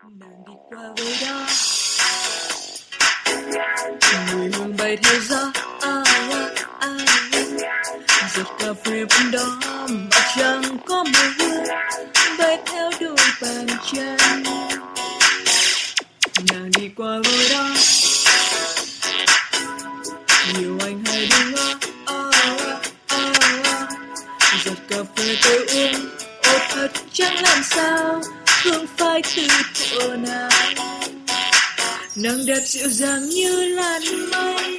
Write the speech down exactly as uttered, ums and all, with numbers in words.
Nàng đi qua với đó, mùi hương bay theo gió. À, à, à, giọt cà phê vẫn đó mà chẳng có mùi hương bay theo đôi bàn chân. Nàng đi qua với đó, nhiều anh hay đứng ngó. À, à, à, giọt cà phê tôi uống, ôi thật chẳng làm sao hương phai từ thuở nào. Nắng đẹp dịu dàng như làn mây,